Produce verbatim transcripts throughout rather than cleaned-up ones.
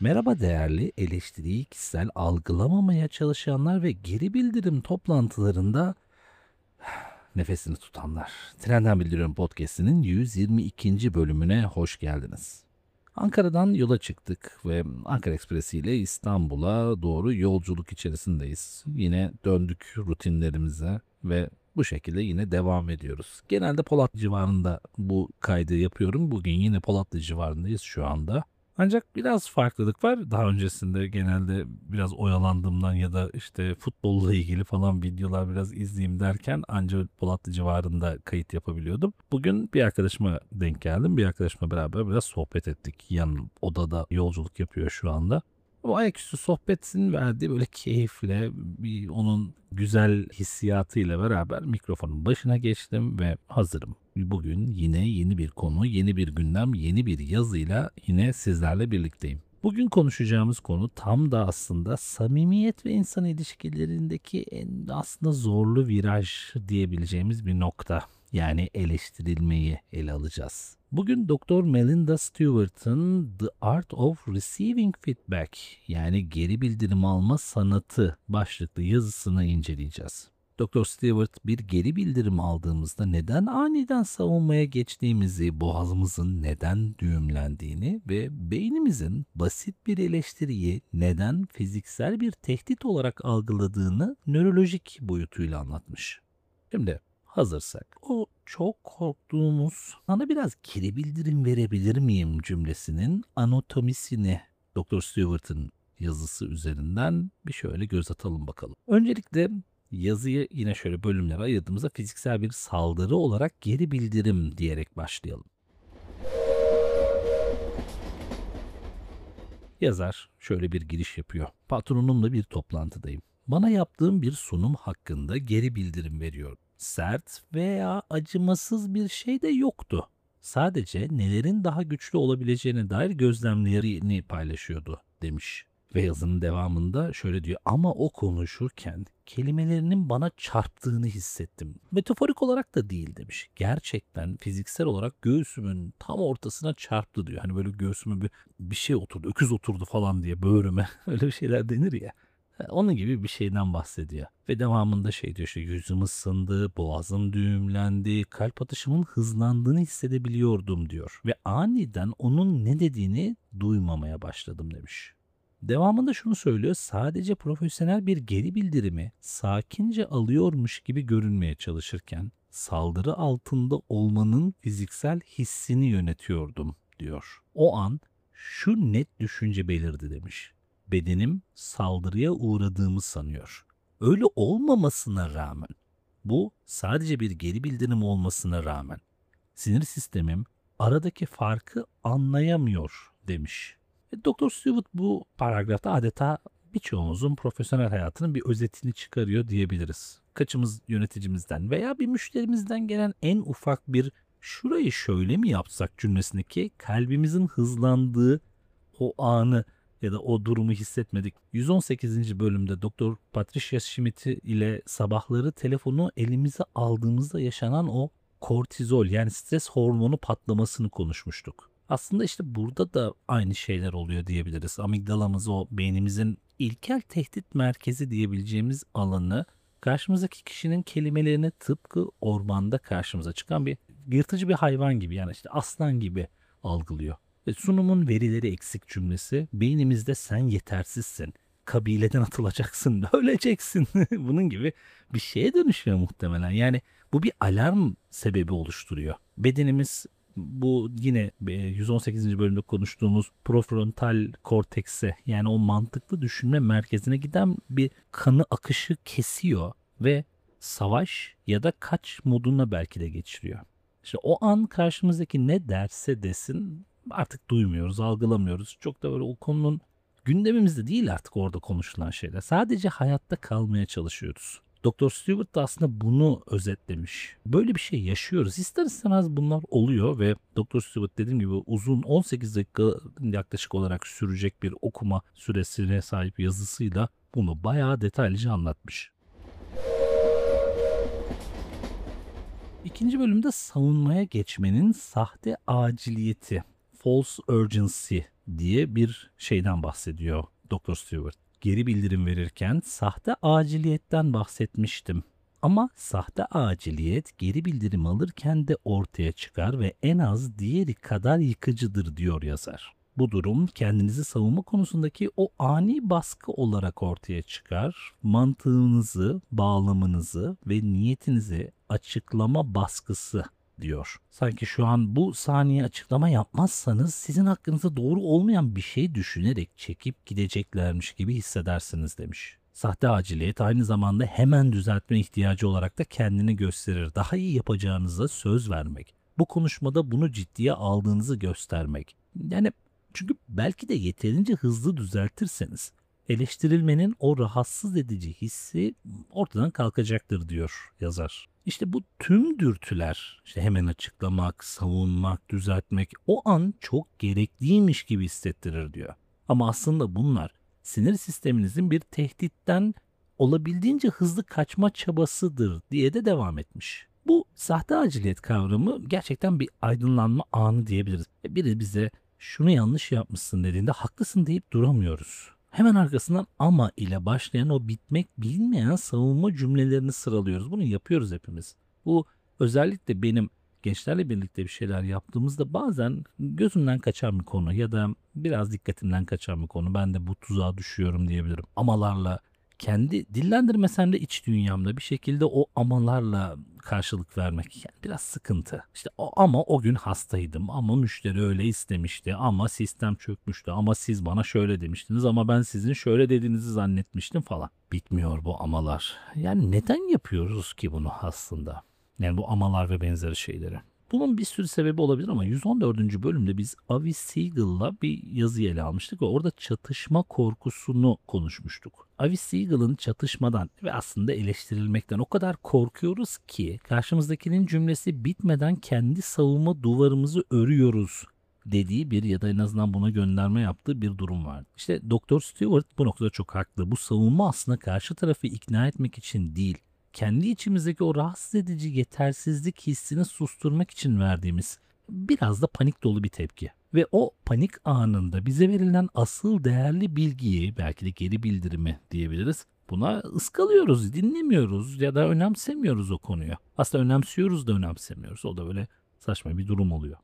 Merhaba değerli eleştiriyi kişisel algılamamaya çalışanlar ve geri bildirim toplantılarında nefesini tutanlar. Trenden Bildiriyorum Podcast'inin yüz yirmi ikinci bölümüne hoş geldiniz. Ankara'dan yola çıktık ve Ankara Ekspresi ile İstanbul'a doğru yolculuk içerisindeyiz. Yine döndük rutinlerimize ve bu şekilde yine devam ediyoruz. Genelde Polatlı civarında bu kaydı yapıyorum. Bugün yine Polatlı civarındayız şu anda. Ancak biraz farklılık var. Daha öncesinde genelde biraz oyalandığımdan ya da işte futbolla ilgili falan videolar biraz izleyeyim derken ancak Polatlı civarında kayıt yapabiliyordum. Bugün bir arkadaşıma denk geldim. Bir arkadaşımla beraber biraz sohbet ettik. Yan odada yolculuk yapıyor şu anda. O ayaküstü sohbetin verdiği böyle keyifle, bir onun güzel hissiyatıyla beraber mikrofonun başına geçtim ve hazırım. Bugün yine yeni bir konu, yeni bir gündem, yeni bir yazıyla yine sizlerle birlikteyim. Bugün konuşacağımız konu tam da aslında samimiyet ve insan ilişkilerindeki en aslında zorlu viraj diyebileceğimiz bir nokta. Yani eleştirilmeyi ele alacağız. Bugün Doktor Melinda Stewart'ın The Art of Receiving Feedback yani geri bildirim alma sanatı başlıklı yazısını inceleyeceğiz. Doktor Stewart bir geri bildirim aldığımızda neden aniden savunmaya geçtiğimizi, boğazımızın neden düğümlendiğini ve beynimizin basit bir eleştiriyi neden fiziksel bir tehdit olarak algıladığını nörolojik boyutuyla anlatmış. Şimdi hazırsak o çok korktuğumuz sana biraz geri bildirim verebilir miyim cümlesinin anatomisini Doktor Stewart'ın yazısı üzerinden bir şöyle göz atalım bakalım. Öncelikle yazıyı yine şöyle bölümlere ayırdığımızda fiziksel bir saldırı olarak geri bildirim diyerek başlayalım. Yazar şöyle bir giriş yapıyor. Patronumla bir toplantıdayım. Bana yaptığım bir sunum hakkında geri bildirim veriyor. Sert veya acımasız bir şey de yoktu. Sadece nelerin daha güçlü olabileceğine dair gözlemlerini paylaşıyordu demiş. Ve yazının devamında şöyle diyor. Ama o konuşurken kelimelerinin bana çarptığını hissettim. Metaforik olarak da değil demiş. Gerçekten fiziksel olarak göğsümün tam ortasına çarptı diyor. Hani böyle göğsüme bir, bir şey oturdu, öküz oturdu falan diye böğrüme. Öyle bir şeyler denir ya. Onun gibi bir şeyden bahsediyor. Ve devamında şey diyor işte yüzüm ısındı, boğazım düğümlendi, kalp atışımın hızlandığını hissedebiliyordum diyor. Ve aniden onun ne dediğini duymamaya başladım demiş. Devamında şunu söylüyor, sadece profesyonel bir geri bildirimi sakince alıyormuş gibi görünmeye çalışırken saldırı altında olmanın fiziksel hissini yönetiyordum diyor. O an şu net düşünce belirdi demiş. Bedenim saldırıya uğradığımı sanıyor. Öyle olmamasına rağmen, bu sadece bir geri bildirim olmasına rağmen sinir sistemim aradaki farkı anlayamıyor demiş. E, Doktor Stewart bu paragrafta adeta birçoğumuzun profesyonel hayatının bir özetini çıkarıyor diyebiliriz. Kaçımız yöneticimizden veya bir müşterimizden gelen en ufak bir şurayı şöyle mi yapsak cümlesindeki kalbimizin hızlandığı o anı ya da o durumu hissetmedik. yüz on sekizinci bölümde Doktor Patricia Schmidt ile sabahları telefonu elimize aldığımızda yaşanan o kortizol yani stres hormonu patlamasını konuşmuştuk. Aslında işte burada da aynı şeyler oluyor diyebiliriz. Amigdalamız o beynimizin ilkel tehdit merkezi diyebileceğimiz alanı karşımızdaki kişinin kelimelerini tıpkı ormanda karşımıza çıkan bir yırtıcı bir hayvan gibi yani işte aslan gibi algılıyor. Ve sunumun verileri eksik cümlesi beynimizde sen yetersizsin, kabileden atılacaksın, öleceksin bunun gibi bir şeye dönüşüyor muhtemelen. Yani bu bir alarm sebebi oluşturuyor. Bedenimiz bu yine yüz on sekizinci bölümde konuştuğumuz prefrontal kortekse yani o mantıklı düşünme merkezine giden bir kanı akışı kesiyor ve savaş ya da kaç moduna belki de geçiriyor. İşte o an karşımızdaki ne derse desin artık duymuyoruz, algılamıyoruz. Çok da böyle o konunun gündemimizde değil artık orada konuşulan şeyler. Sadece hayatta kalmaya çalışıyoruz. Doktor Stewart da aslında bunu özetlemiş. Böyle bir şey yaşıyoruz. İster istemez bunlar oluyor ve Doktor Stewart dediğim gibi uzun on sekiz dakika yaklaşık olarak sürecek bir okuma süresine sahip yazısıyla bunu bayağı detaylıca anlatmış. İkinci bölümde savunmaya geçmenin sahte aciliyeti. false urgency diye bir şeyden bahsediyor doktor Stewart. Geri bildirim verirken sahte aciliyetten bahsetmiştim. Ama sahte aciliyet geri bildirim alırken de ortaya çıkar ve en az diğeri kadar yıkıcıdır diyor yazar. Bu durum kendinizi savunma konusundaki o ani baskı olarak ortaya çıkar. Mantığınızı, bağlamınızı ve niyetinizi açıklama baskısı diyor. Sanki şu an bu saniye açıklama yapmazsanız sizin hakkınızda doğru olmayan bir şey düşünerek çekip gideceklermiş gibi hissedersiniz demiş. Sahte aciliyet aynı zamanda hemen düzeltme ihtiyacı olarak da kendini gösterir. Daha iyi yapacağınıza söz vermek. Bu konuşmada bunu ciddiye aldığınızı göstermek. Yani çünkü belki de yeterince hızlı düzeltirseniz eleştirilmenin o rahatsız edici hissi ortadan kalkacaktır diyor yazar. İşte bu tüm dürtüler, işte hemen açıklamak, savunmak, düzeltmek o an çok gerekliymiş gibi hissettirir diyor. Ama aslında bunlar sinir sisteminizin bir tehditten olabildiğince hızlı kaçma çabasıdır diye de devam etmiş. Bu sahte aciliyet kavramı gerçekten bir aydınlanma anı diyebiliriz. Biri bize şunu yanlış yapmışsın dediğinde haklısın deyip duramıyoruz. Hemen arkasından ama ile başlayan o bitmek bilmeyen savunma cümlelerini sıralıyoruz. Bunu yapıyoruz hepimiz. Bu özellikle benim gençlerle birlikte bir şeyler yaptığımızda bazen gözümden kaçan bir konu ya da biraz dikkatimden kaçan bir konu. Ben de bu tuzağa düşüyorum diyebilirim. Amalarla kendi dillendirmesem de iç dünyamda bir şekilde o amalarla karşılık vermek yani biraz sıkıntı. İşte o ama o gün hastaydım ama müşteri öyle istemişti ama sistem çökmüştü ama siz bana şöyle demiştiniz ama ben sizin şöyle dediğinizi zannetmiştim falan. Bitmiyor bu amalar. Yani neden yapıyoruz ki bunu aslında? Yani bu amalar ve benzeri şeyleri. Bunun bir sürü sebebi olabilir ama yüz on dördüncü bölümde biz Avi Siegel'la bir yazı ele almıştık ve orada çatışma korkusunu konuşmuştuk. Avi Siegel'ın çatışmadan ve aslında eleştirilmekten o kadar korkuyoruz ki karşımızdakinin cümlesi bitmeden kendi savunma duvarımızı örüyoruz dediği bir ya da en azından buna gönderme yaptığı bir durum var. İşte doktor Stewart bu noktada çok haklı. Bu savunma aslında karşı tarafı ikna etmek için değil, kendi içimizdeki o rahatsız edici yetersizlik hissini susturmak için verdiğimiz biraz da panik dolu bir tepki. Ve o panik anında bize verilen asıl değerli bilgiyi, belki de geri bildirimi diyebiliriz, buna ıskalıyoruz, dinlemiyoruz ya da önemsemiyoruz o konuyu. Aslında önemsiyoruz da önemsemiyoruz. O da böyle saçma bir durum oluyor.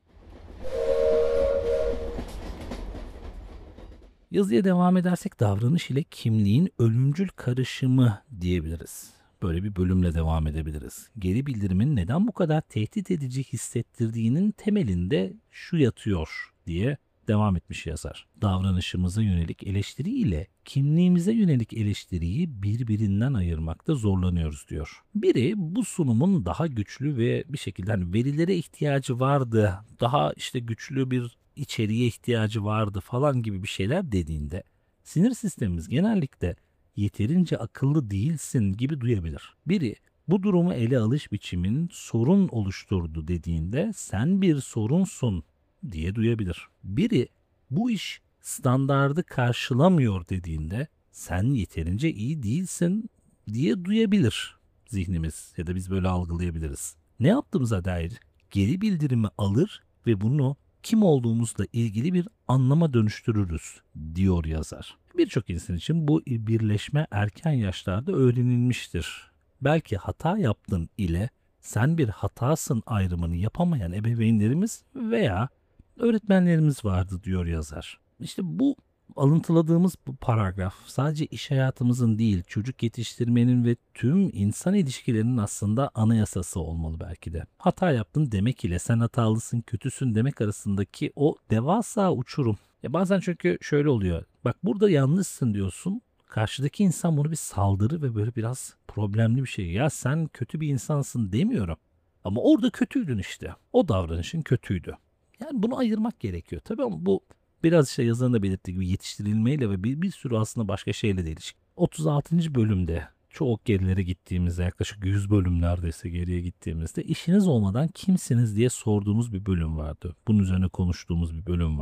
Yazıya devam edersek davranış ile kimliğin ölümcül karışımı diyebiliriz. Böyle bir bölümle devam edebiliriz. Geri bildirimin neden bu kadar tehdit edici hissettirdiğinin temelinde şu yatıyor diye devam etmiş yazar. Davranışımıza yönelik eleştiri ile kimliğimize yönelik eleştiriyi birbirinden ayırmakta zorlanıyoruz diyor. Biri bu sunumun daha güçlü ve bir şekilde hani verilere ihtiyacı vardı, daha işte güçlü bir içeriğe ihtiyacı vardı falan gibi bir şeyler dediğinde sinir sistemimiz genellikle yeterince akıllı değilsin gibi duyabilir. Biri bu durumu ele alış biçimin sorun oluşturdu dediğinde sen bir sorunsun diye duyabilir. Biri bu iş standardı karşılamıyor dediğinde sen yeterince iyi değilsin diye duyabilir zihnimiz ya da biz böyle algılayabiliriz. Ne yaptığımıza dair geri bildirimi alır ve bunu kim olduğumuzla ilgili bir anlama dönüştürürüz diyor yazar. Birçok insan için bu birleşme erken yaşlarda öğrenilmiştir. Belki hata yaptın ile sen bir hatasın ayrımını yapamayan ebeveynlerimiz veya öğretmenlerimiz vardı diyor yazar. İşte bu alıntıladığımız bu paragraf sadece iş hayatımızın değil, çocuk yetiştirmenin ve tüm insan ilişkilerinin aslında anayasası olmalı belki de. Hata yaptın demek ile sen hatalısın, kötüsün demek arasındaki o devasa uçurum. Ya bazen çünkü şöyle oluyor. Bak burada yanlışsın diyorsun. Karşıdaki insan bunu bir saldırı ve böyle biraz problemli bir şey. Ya sen kötü bir insansın demiyorum. Ama orada kötüydün işte. O davranışın kötüydü. Yani bunu ayırmak gerekiyor. Tabii ama bu biraz işte yazarın da belirttiği gibi yetiştirilmeyle ve bir, bir sürü aslında başka şeyle de ilişki. otuz altıncı bölümde çok gerilere gittiğimizde yaklaşık yüz bölüm neredeyse geriye gittiğimizde işiniz olmadan kimsiniz diye sorduğumuz bir bölüm vardı. Bunun üzerine konuştuğumuz bir bölüm vardı.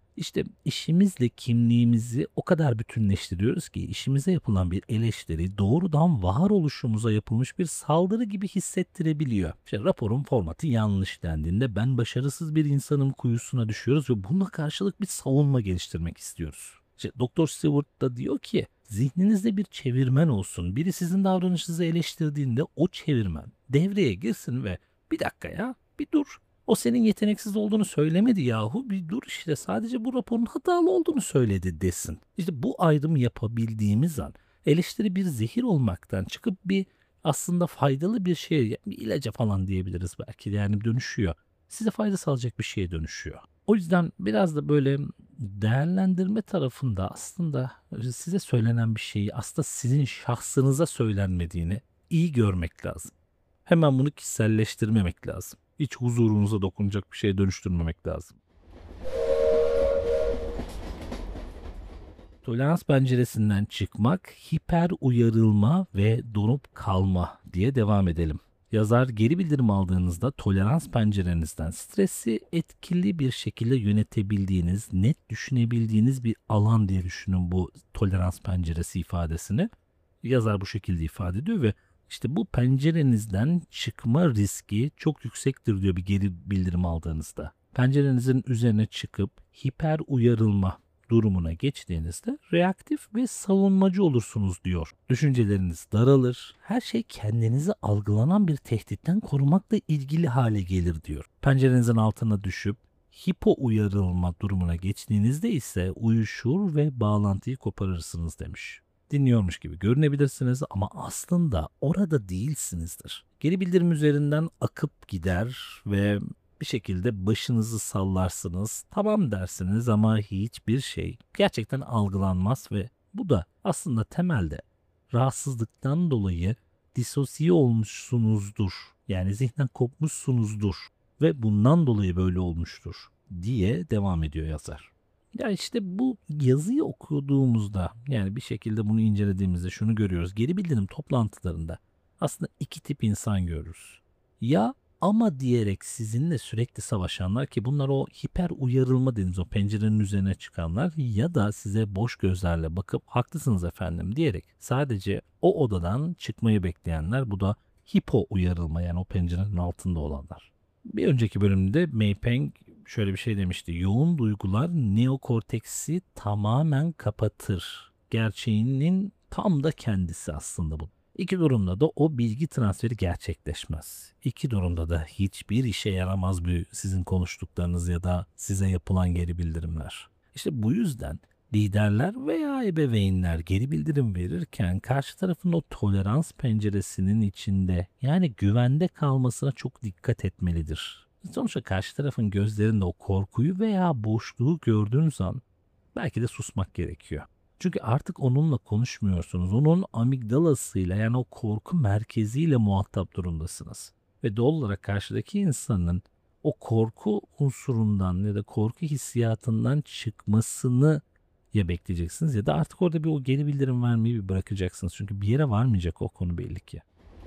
İşte işimizle kimliğimizi o kadar bütünleştiriyoruz ki işimize yapılan bir eleştiri doğrudan varoluşumuza yapılmış bir saldırı gibi hissettirebiliyor. İşte raporun formatı yanlış dendiğinde ben başarısız bir insanım kuyusuna düşüyoruz ve buna karşılık bir savunma geliştirmek istiyoruz. İşte Doktor Stewart da diyor ki zihninizde bir çevirmen olsun. Biri sizin davranışınızı eleştirdiğinde o çevirmen devreye girsin ve bir dakika ya bir dur. O senin yeteneksiz olduğunu söylemedi yahu. Bir dur işte sadece bu raporun hatalı olduğunu söyledi desin. İşte bu ayrımı yapabildiğimiz an eleştiri bir zehir olmaktan çıkıp bir aslında faydalı bir şeye, bir ilaca falan diyebiliriz belki de yani dönüşüyor. Size fayda sağlayacak bir şeye dönüşüyor. O yüzden biraz da böyle değerlendirme tarafında aslında size söylenen bir şeyi aslında sizin şahsınıza söylenmediğini iyi görmek lazım. Hemen bunu kişiselleştirmemek lazım. Hiç huzurunuza dokunacak bir şeye dönüştürmemek lazım. Tolerans penceresinden çıkmak, hiper uyarılma ve donup kalma diye devam edelim. Yazar geri bildirim aldığınızda tolerans pencerenizden stresi etkili bir şekilde yönetebildiğiniz, net düşünebildiğiniz bir alan diye düşünün bu tolerans penceresi ifadesini. Yazar bu şekilde ifade ediyor ve işte bu pencerenizden çıkma riski çok yüksektir diyor bir geri bildirim aldığınızda. Pencerenizin üzerine çıkıp hiper uyarılma durumuna geçtiğinizde reaktif ve savunmacı olursunuz diyor. Düşünceleriniz daralır, her şey kendinizi algılanan bir tehditten korumakla ilgili hale gelir diyor. Pencerenizin altına düşüp hipo uyarılma durumuna geçtiğinizde ise uyuşur ve bağlantıyı koparırsınız demiş. Dinliyormuş gibi görünebilirsiniz ama aslında orada değilsinizdir. Geri bildirim üzerinden akıp gider ve bir şekilde başınızı sallarsınız, tamam dersiniz ama hiçbir şey gerçekten algılanmaz ve bu da aslında temelde rahatsızlıktan dolayı disosiye olmuşsunuzdur. Yani zihnen kopmuşsunuzdur ve bundan dolayı böyle olmuştur diye devam ediyor yazar. Ya işte bu yazıyı okuduğumuzda yani bir şekilde bunu incelediğimizde şunu görüyoruz. Geri bildirim toplantılarında aslında iki tip insan görürüz. Ya ama diyerek sizinle sürekli savaşanlar ki bunlar o hiper uyarılma dediğimiz o pencerenin üzerine çıkanlar ya da size boş gözlerle bakıp haklısınız efendim diyerek sadece o odadan çıkmayı bekleyenler bu da hipo uyarılma yani o pencerenin altında olanlar. Bir önceki bölümde Maypeng şöyle bir şey demişti. Yoğun duygular neokorteksi tamamen kapatır. Gerçeğinin tam da kendisi aslında bu. İki durumda da o bilgi transferi gerçekleşmez. İki durumda da hiçbir işe yaramaz bu sizin konuştuklarınız ya da size yapılan geri bildirimler. İşte bu yüzden liderler veya ebeveynler geri bildirim verirken karşı tarafın o tolerans penceresinin içinde yani güvende kalmasına çok dikkat etmelidir. Sonuçta karşı tarafın gözlerinde o korkuyu veya boşluğu gördüğünüz an belki de susmak gerekiyor. Çünkü artık onunla konuşmuyorsunuz. Onun amigdalasıyla yani o korku merkeziyle muhatap durumdasınız. Ve doğal olarak karşıdaki insanın o korku unsurundan ya da korku hissiyatından çıkmasını ya bekleyeceksiniz ya da artık orada bir o geri bildirim vermeyi bir bırakacaksınız. Çünkü bir yere varmayacak o konu belli ki.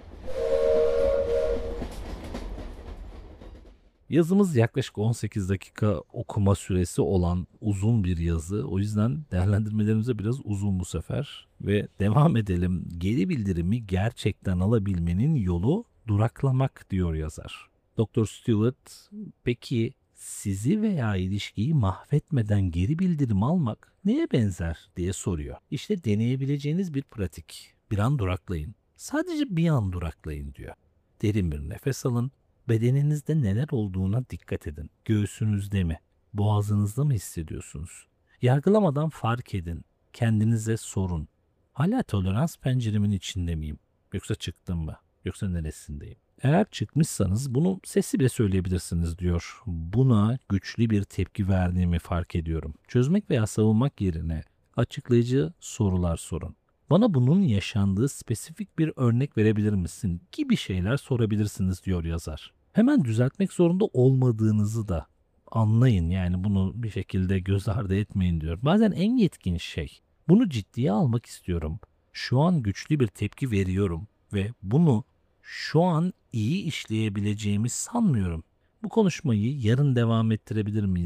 Yazımız yaklaşık on sekiz dakika okuma süresi olan uzun bir yazı. O yüzden değerlendirmelerimize biraz uzun bu sefer. Ve devam edelim. Geri bildirimi gerçekten alabilmenin yolu duraklamak diyor yazar. Doktor Stewart, peki sizi veya ilişkiyi mahvetmeden geri bildirim almak neye benzer diye soruyor. İşte deneyebileceğiniz bir pratik. Bir an duraklayın. Sadece bir an duraklayın diyor. Derin bir nefes alın. Bedeninizde neler olduğuna dikkat edin. Göğsünüzde mi? Boğazınızda mı hissediyorsunuz? Yargılamadan fark edin. Kendinize sorun. Hala tolerans penceremin içinde miyim? Yoksa çıktım mı? Yoksa neresindeyim? Eğer çıkmışsanız bunu sesli bile söyleyebilirsiniz diyor. Buna güçlü bir tepki verdiğimi fark ediyorum. Çözmek veya savunmak yerine açıklayıcı sorular sorun. Bana bunun yaşandığı spesifik bir örnek verebilir misin gibi şeyler sorabilirsiniz diyor yazar. Hemen düzeltmek zorunda olmadığınızı da anlayın yani bunu bir şekilde göz ardı etmeyin diyor. Bazen en yetkin şey bunu ciddiye almak istiyorum. Şu an güçlü bir tepki veriyorum ve bunu şu an iyi işleyebileceğimi sanmıyorum. Bu konuşmayı yarın devam ettirebilir miyiz?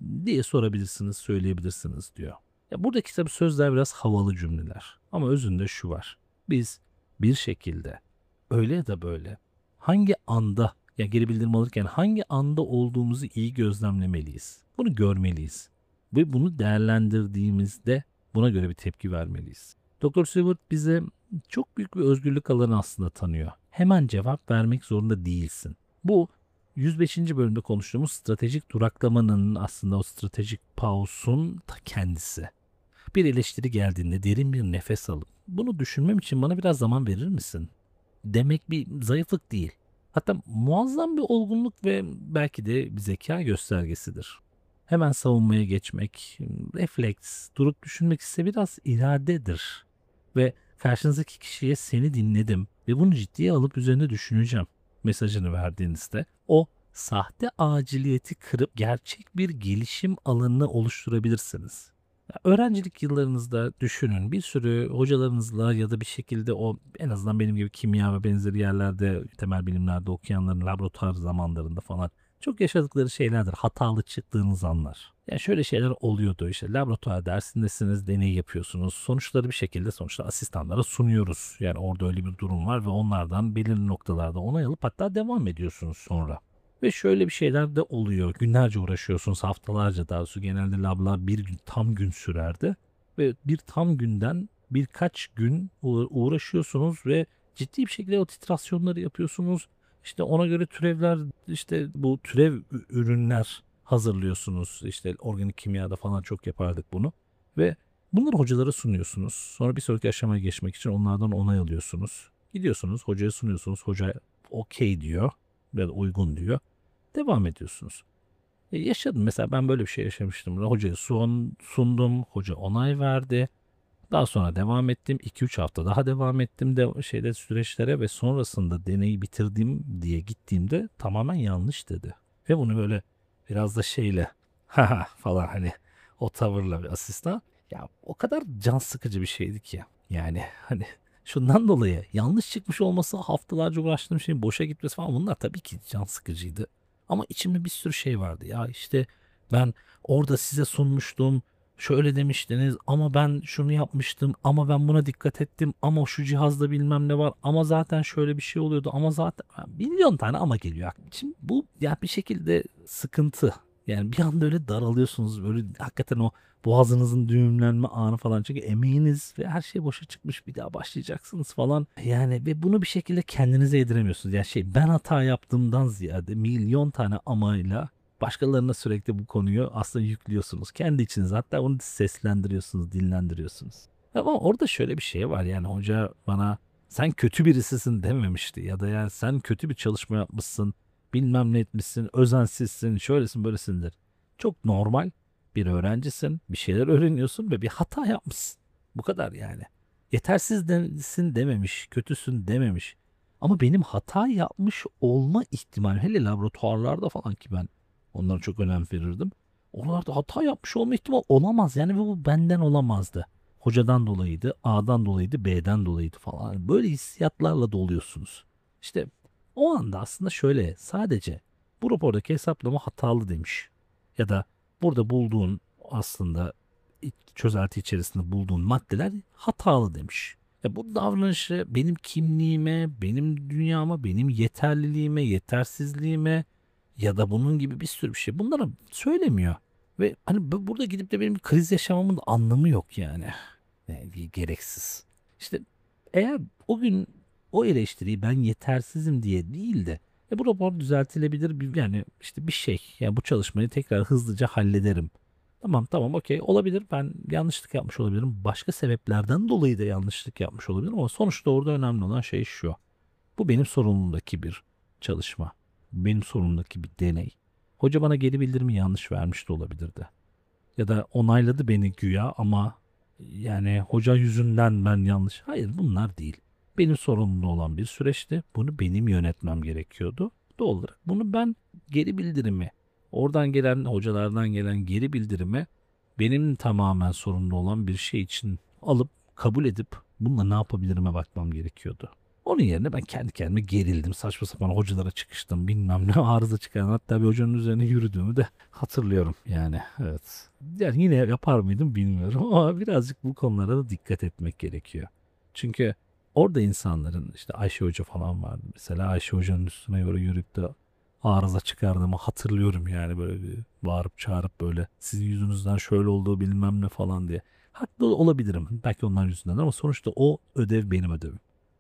diye sorabilirsiniz, söyleyebilirsiniz diyor. Ya buradaki tabii sözler biraz havalı cümleler. Ama özünde şu var. Biz bir şekilde öyle ya da böyle hangi anda ya geri bildirim alırken hangi anda olduğumuzu iyi gözlemlemeliyiz. Bunu görmeliyiz. Ve bunu değerlendirdiğimizde buna göre bir tepki vermeliyiz. doktor Seward bize çok büyük bir özgürlük alanı aslında tanıyor. Hemen cevap vermek zorunda değilsin. Bu yüz beşinci bölümde konuştuğumuz stratejik duraklamanın aslında o stratejik pausun ta kendisi. Bir eleştiri geldiğinde derin bir nefes alıp bunu düşünmem için bana biraz zaman verir misin? Demek bir zayıflık değil. Hatta muazzam bir olgunluk ve belki de bir zeka göstergesidir. Hemen savunmaya geçmek, refleks, durup düşünmek ise biraz iradedir. Ve karşınızdaki kişiye seni dinledim ve bunu ciddiye alıp üzerine düşüneceğim mesajını verdiğinizde o sahte aciliyeti kırıp gerçek bir gelişim alanını oluşturabilirsiniz. Ya, öğrencilik yıllarınızda düşünün bir sürü hocalarınızla ya da bir şekilde o en azından benim gibi kimya ve benzeri yerlerde temel bilimlerde okuyanların laboratuvar zamanlarında falan çok yaşadıkları şeylerdir. Hatalı çıktığınız anlar. Yani şöyle şeyler oluyordu işte laboratuvar dersindesiniz, deney yapıyorsunuz. Sonuçları bir şekilde sonuçta asistanlara sunuyoruz. Yani orada öyle bir durum var ve onlardan belirli noktalarda onay alıp hatta devam ediyorsunuz sonra. Ve şöyle bir şeyler de oluyor. Günlerce uğraşıyorsunuz, haftalarca daha doğrusu genelde lablar bir gün tam gün sürerdi. Ve bir tam günden birkaç gün uğra- uğraşıyorsunuz ve ciddi bir şekilde o titrasyonları yapıyorsunuz. İşte ona göre türevler, işte bu türev ü- ürünler hazırlıyorsunuz. İşte organik kimyada falan çok yapardık bunu. Ve bunları hocalara sunuyorsunuz. Sonra bir sonraki aşamaya geçmek için onlardan onay alıyorsunuz. Gidiyorsunuz, hocaya sunuyorsunuz. Hoca okey diyor ya da uygun diyor. Devam ediyorsunuz. E, yaşadım mesela ben böyle bir şey yaşamıştım. Hocaya sun, sundum, hoca onay verdi. Daha sonra devam ettim. iki üç hafta daha devam ettim de şeyde süreçlere ve sonrasında deneyi bitirdim diye gittiğimde tamamen yanlış dedi. Ve bunu böyle biraz da şeyle haha falan hani o tavırla bir asistan ya o kadar can sıkıcı bir şeydi ki. Yani hani şundan dolayı yanlış çıkmış olması haftalarca uğraştığım şeyin boşa gitmesi falan bunlar tabii ki can sıkıcıydı. Ama içimde bir sürü şey vardı ya işte ben orada size sunmuştum şöyle demiştiniz ama ben şunu yapmıştım ama ben buna dikkat ettim ama şu cihazda bilmem ne var ama zaten şöyle bir şey oluyordu ama zaten milyon tane ama geliyor aklıma. Şimdi bu ya bir şekilde sıkıntı. Yani bir anda öyle daralıyorsunuz böyle hakikaten o boğazınızın düğümlenme anı falan çünkü emeğiniz ve her şey boşa çıkmış bir daha başlayacaksınız falan. Yani ve bunu bir şekilde kendinize yediremiyorsunuz. Yani şey ben hata yaptığımdan ziyade milyon tane amayla başkalarına sürekli bu konuyu aslında yüklüyorsunuz. Kendi içinize hatta onu seslendiriyorsunuz, dinlendiriyorsunuz. Ama orada şöyle bir şey var yani hoca bana sen kötü birisisin dememişti ya da yani sen kötü bir çalışma yapmışsın, bilmem ne etmişsin, özensizsin, şöylesin böylesindir. Çok normal bir öğrencisin, bir şeyler öğreniyorsun ve bir hata yapmışsın. Bu kadar yani. Yetersiz değilsin dememiş, kötüsün dememiş. Ama benim hata yapmış olma ihtimali hele laboratuvarlarda falan ki ben onlara çok önem verirdim. Oralarda hata yapmış olma ihtimali olamaz. Yani bu benden olamazdı. Hocadan dolayıydı, A'dan dolayıydı, B'den dolayıydı falan. Böyle hissiyatlarla doluyorsunuz. İşte o anda aslında şöyle sadece bu rapordaki hesaplama hatalı demiş. Ya da burada bulduğun aslında çözelti içerisinde bulduğun maddeler hatalı demiş. Ya bu davranışı benim kimliğime, benim dünyama, benim yeterliliğime, yetersizliğime ya da bunun gibi bir sürü bir şey. Bunları söylemiyor. Ve hani bu- burada gidip de benim bir kriz yaşamamın da anlamı yok yani. Yani gereksiz. İşte eğer o gün o eleştiriyi ben yetersizim diye değil de e bu rapor düzeltilebilir bir yani işte bir şey. Yani bu çalışmayı tekrar hızlıca hallederim. Tamam tamam okey olabilir ben yanlışlık yapmış olabilirim. Başka sebeplerden dolayı da yanlışlık yapmış olabilirim ama sonuçta orada önemli olan şey şu. Bu benim sorumluluğumdaki bir çalışma. Benim sorumluluğumdaki bir deney. Hoca bana geri bildirimi yanlış vermiş de olabilirdi. Ya da onayladı beni güya ama yani hoca yüzünden ben yanlış. Hayır bunlar değil. Benim sorumluluğum olan bir süreçti. Bunu benim yönetmem gerekiyordu. Doğal olarak bunu ben geri bildirimi, oradan gelen hocalardan gelen geri bildirimi benim tamamen sorumlu olan bir şey için alıp kabul edip bununla ne yapabilirime bakmam gerekiyordu. Onun yerine ben kendi kendime gerildim. Saçma sapan hocalara çıkıştım. Bilmem ne arıza çıkardım. Hatta bir hocanın üzerine yürüdüğümü de hatırlıyorum yani. Evet. Yani yine yapar mıydım bilmiyorum ama birazcık bu konulara da dikkat etmek gerekiyor. Çünkü orada insanların işte Ayşe Hoca falan vardı. Mesela Ayşe Hoca'nın üstüne doğru yürüyüp de arıza çıkardığımı hatırlıyorum yani, böyle bir bağırıp çağırıp böyle sizin yüzünüzden şöyle olduğu bilmem ne falan diye. Haklı olabilirim belki onlar yüzünden ama sonuçta o ödev benim ödevim.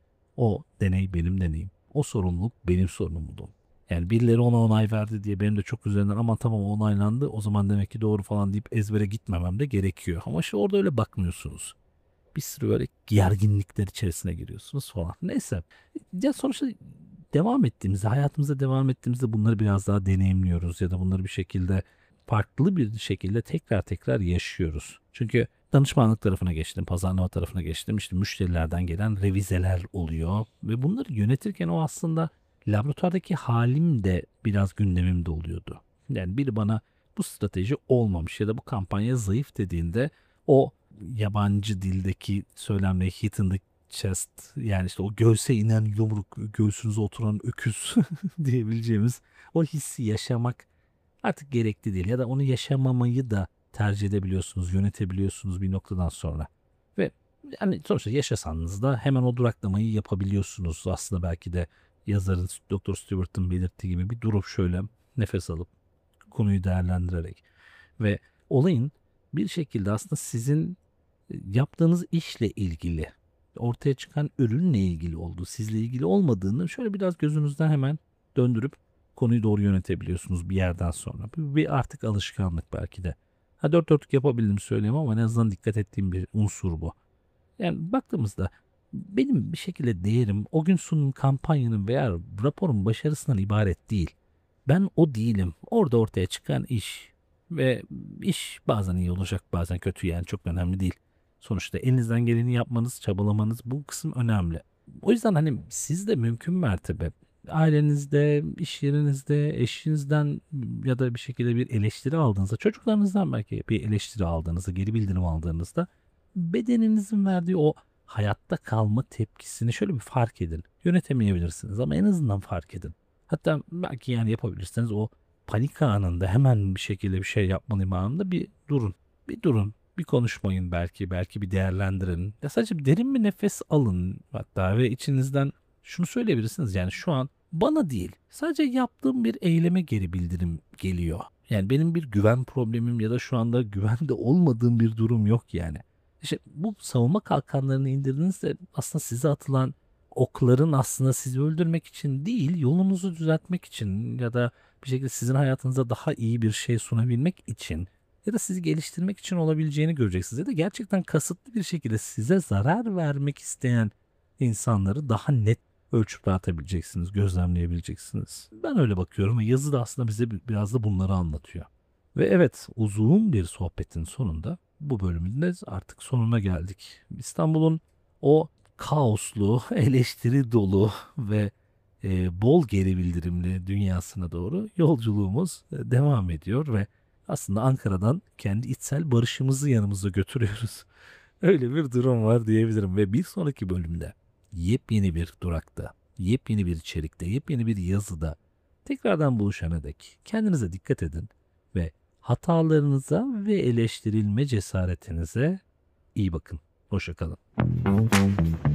O deney benim deneyim. O sorumluluk benim sorumluluğum. Yani birileri ona onay verdi diye benim de çok üzerinden aman tamam onaylandı o zaman demek ki doğru falan deyip ezbere gitmemem de gerekiyor. Ama işte orada öyle bakmıyorsunuz. Bir sürü böyle gerginlikler içerisine giriyorsunuz falan. Neyse. Ya sonuçta devam ettiğimizde, hayatımıza devam ettiğimizde bunları biraz daha deneyimliyoruz ya da bunları bir şekilde farklı bir şekilde tekrar tekrar yaşıyoruz. Çünkü danışmanlık tarafına geçtim, pazarlama tarafına geçtim. İşte müşterilerden gelen revizeler oluyor ve bunları yönetirken o aslında laboratuvardaki halim de biraz gündemimde oluyordu. Yani biri bana bu strateji olmamış ya da bu kampanya zayıf dediğinde o yabancı dildeki söylemle hit in the chest, yani işte o göğse inen yumruk, göğsünüze oturan öküz diyebileceğimiz o hissi yaşamak artık gerekli değil ya da onu yaşamamayı da tercih edebiliyorsunuz, yönetebiliyorsunuz bir noktadan sonra. Ve yani sonuçta yaşasanız da hemen o duraklamayı yapabiliyorsunuz. Aslında belki de yazarın doktor Stewart'ın belirttiği gibi bir durup şöyle nefes alıp konuyu değerlendirerek ve olayın bir şekilde aslında sizin yaptığınız işle ilgili, ortaya çıkan ürünle ilgili olduğu, sizle ilgili olmadığını şöyle biraz gözünüzden hemen döndürüp konuyu doğru yönetebiliyorsunuz bir yerden sonra. Bir, bir artık alışkanlık belki de. Ha dört dörtlük yapabildim söyleyeyim ama en azından dikkat ettiğim bir unsur bu. Yani baktığımızda benim bir şekilde değerim o gün sunum kampanyanın veya raporun başarısından ibaret değil. Ben o değilim. Orada ortaya çıkan iş ve iş bazen iyi olacak bazen kötü, yani çok önemli değil. Sonuçta elinizden geleni yapmanız, çabalamanız, bu kısım önemli. O yüzden hani siz de mümkün mertebe ailenizde, iş yerinizde, eşinizden ya da bir şekilde bir eleştiri aldığınızda, çocuklarınızdan belki bir eleştiri aldığınızda, geri bildirim aldığınızda bedeninizin verdiği o hayatta kalma tepkisini şöyle bir fark edin. Yönetemeyebilirsiniz ama en azından fark edin. Hatta belki yani yapabilirseniz o panik anında hemen bir şekilde bir şey yapmalıyım anında bir durun. Bir durun. Bir konuşmayın belki. Belki bir değerlendirin. Ya sadece bir derin bir nefes alın hatta ve içinizden şunu söyleyebilirsiniz. Yani şu an bana değil, sadece yaptığım bir eyleme geri bildirim geliyor. Yani benim bir güven problemim ya da şu anda güvende olmadığım bir durum yok yani. İşte bu savunma kalkanlarını indirdiğinizde aslında size atılan okların aslında sizi öldürmek için değil, yolunuzu düzeltmek için ya da bir şekilde sizin hayatınıza daha iyi bir şey sunabilmek için ya da sizi geliştirmek için olabileceğini göreceksiniz. Ya da gerçekten kasıtlı bir şekilde size zarar vermek isteyen insanları daha net ölçüp atabileceksiniz, gözlemleyebileceksiniz. Ben öyle bakıyorum ve yazı da aslında bize biraz da bunları anlatıyor. Ve evet, uzun bir sohbetin sonunda bu bölümün de artık sonuna geldik. İstanbul'un o kaoslu, eleştiri dolu ve e, bol geri bildirimli dünyasına doğru yolculuğumuz e, devam ediyor ve aslında Ankara'dan kendi içsel barışımızı yanımıza götürüyoruz. Öyle bir durum var diyebilirim ve bir sonraki bölümde yepyeni bir durakta, yepyeni bir içerikte, yepyeni bir yazıda tekrardan buluşana dek kendinize dikkat edin ve hatalarınıza ve eleştirilme cesaretinize iyi bakın. Hoşça kalın.